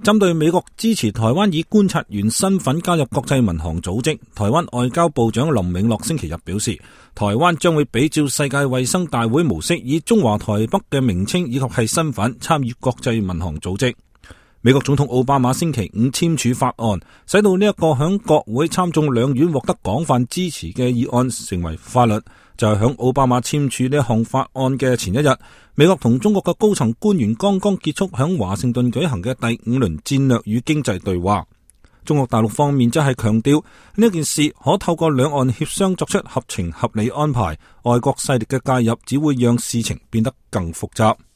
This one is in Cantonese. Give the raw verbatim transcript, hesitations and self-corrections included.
針對美國支持台灣以觀察員身份加入國際民航組織，台灣外交部長林永樂星期日表示，台灣將會比照世界衛生大會模式，以中華台北嘅名稱以及係身份參與國際民航組織。美國總統奧巴馬星期五簽署法案，使到呢一個響國會參眾兩院獲得廣泛支持嘅議案成為法律。就係響奧巴馬簽署呢一項法案嘅前一日，美國同中國嘅高層官員剛剛結束響華盛頓舉行嘅第五輪戰略與經濟對話。中國大陸方面則係強調呢件事可透過兩岸協商作出合情合理安排，外國勢力嘅介入只會讓事情變得更複雜。